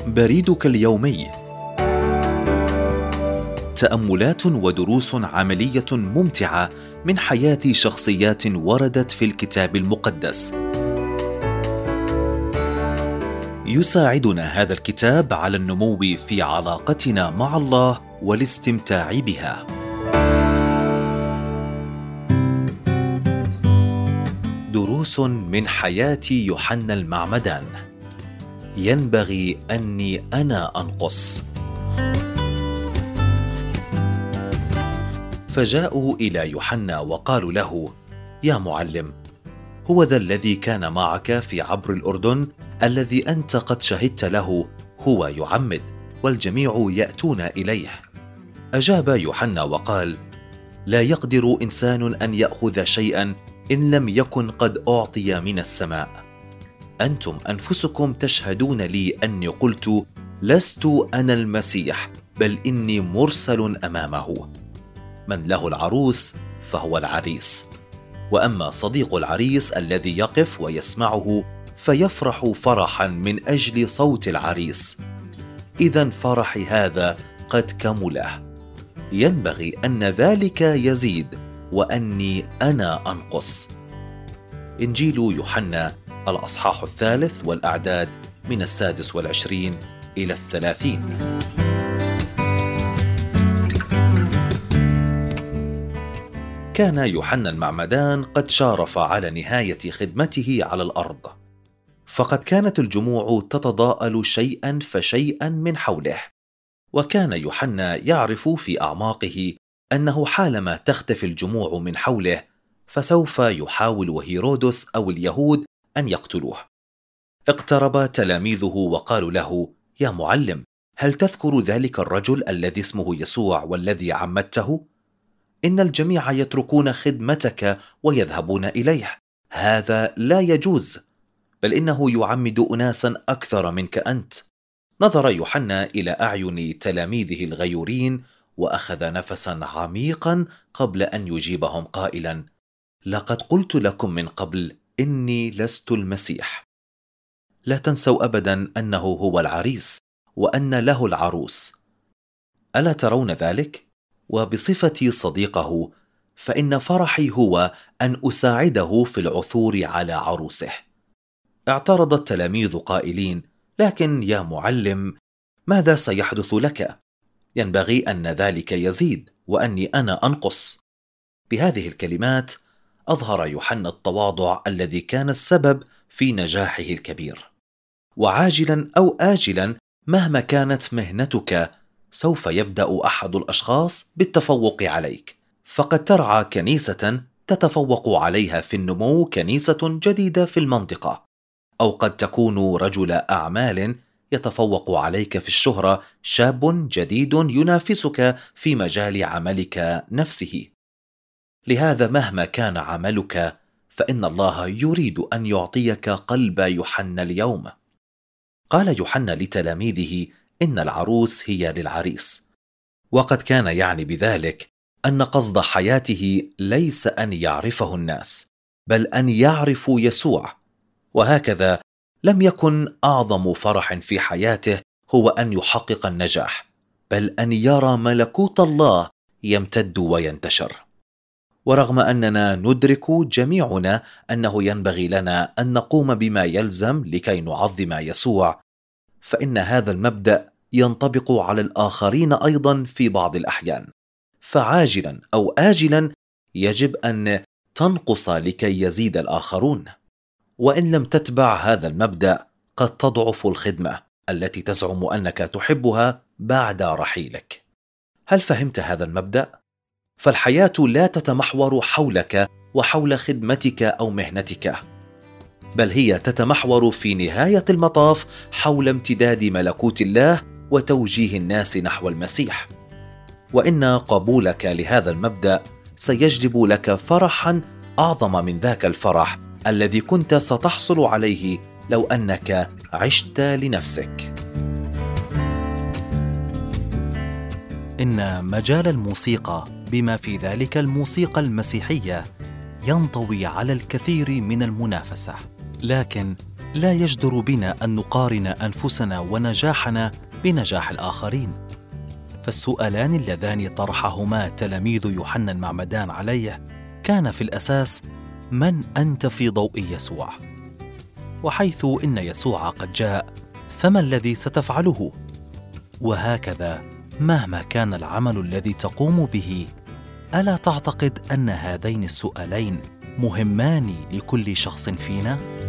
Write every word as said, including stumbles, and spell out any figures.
بريدك اليومي. تأملات ودروس عملية ممتعة من حياة شخصيات وردت في الكتاب المقدس. يساعدنا هذا الكتاب على النمو في علاقتنا مع الله والاستمتاع بها. دروس من حياة يوحنا المعمدان. ينبغي أني أنا أنقص. فجاءوا إلى يوحنا وقالوا له: يا معلم، هو ذا الذي كان معك في عبر الأردن الذي أنت قد شهدت له هو يعمد، والجميع يأتون إليه. أجاب يوحنا وقال: لا يقدر إنسان أن يأخذ شيئا إن لم يكن قد أعطي من السماء. أنتم أنفسكم تشهدون لي أني قلت: لست أنا المسيح، بل إني مرسل أمامه. من له العروس فهو العريس، وأما صديق العريس الذي يقف ويسمعه فيفرح فرحا من أجل صوت العريس. إذن فرحي هذا قد كمله. ينبغي أن ذلك يزيد وأني أنا أنقص. إنجيل يوحنا الأصحاح الثالث والأعداد من السادس والعشرين إلى الثلاثين. كان يوحنا المعمدان قد شارف على نهاية خدمته على الأرض، فقد كانت الجموع تتضاءل شيئا فشيئا من حوله، وكان يوحنا يعرف في أعماقه أنه حالما تختفي الجموع من حوله فسوف يحاول هيرودس أو اليهود أن يقتلوه. اقترب تلاميذه وقالوا له: يا معلم، هل تذكر ذلك الرجل الذي اسمه يسوع والذي عمدته؟ إن الجميع يتركون خدمتك ويذهبون إليه. هذا لا يجوز، بل إنه يعمد أناسا أكثر منك أنت. نظر يوحنا إلى أعين تلاميذه الغيورين وأخذ نفسا عميقا قبل أن يجيبهم قائلا: لقد قلت لكم من قبل إني لست المسيح. لا تنسوا أبدا أنه هو العريس وأن له العروس. ألا ترون ذلك؟ وبصفتي صديقه فإن فرحي هو أن أساعده في العثور على عروسه. اعترض التلاميذ قائلين: لكن يا معلم، ماذا سيحدث لك؟ ينبغي أن ذلك يزيد وأني أنا أنقص. بهذه الكلمات أظهر يوحنا التواضع الذي كان السبب في نجاحه الكبير. وعاجلا أو آجلا، مهما كانت مهنتك، سوف يبدأ أحد الأشخاص بالتفوق عليك. فقد ترعى كنيسة تتفوق عليها في النمو كنيسة جديدة في المنطقة، أو قد تكون رجل أعمال يتفوق عليك في الشهرة شاب جديد ينافسك في مجال عملك نفسه. لهذا مهما كان عملك فإن الله يريد أن يعطيك قلب يوحنا اليوم. قال يوحنا لتلاميذه إن العروس هي للعريس، وقد كان يعني بذلك أن قصد حياته ليس أن يعرفه الناس، بل أن يعرفوا يسوع. وهكذا لم يكن أعظم فرح في حياته هو أن يحقق النجاح، بل أن يرى ملكوت الله يمتد وينتشر. ورغم أننا ندرك جميعنا أنه ينبغي لنا أن نقوم بما يلزم لكي نعظم يسوع، فإن هذا المبدأ ينطبق على الآخرين أيضا في بعض الأحيان. فعاجلا أو آجلا يجب أن تنقص لكي يزيد الآخرون. وإن لم تتبع هذا المبدأ قد تضعف الخدمة التي تزعم أنك تحبها بعد رحيلك. هل فهمت هذا المبدأ؟ فالحياة لا تتمحور حولك وحول خدمتك أو مهنتك، بل هي تتمحور في نهاية المطاف حول امتداد ملكوت الله وتوجيه الناس نحو المسيح. وإن قبولك لهذا المبدأ سيجلب لك فرحا أعظم من ذاك الفرح الذي كنت ستحصل عليه لو أنك عشت لنفسك. إن مجال الموسيقى بما في ذلك الموسيقى المسيحية ينطوي على الكثير من المنافسة، لكن لا يجدر بنا أن نقارن أنفسنا ونجاحنا بنجاح الآخرين، فالسؤالان اللذان طرحهما تلاميذ يوحنا المعمدان عليه كان في الأساس: من أنت في ضوء يسوع؟ وحيث إن يسوع قد جاء، فما الذي ستفعله؟ وهكذا مهما كان العمل الذي تقوم به، ألا تعتقد أن هذين السؤالين مهمان لكل شخص فينا؟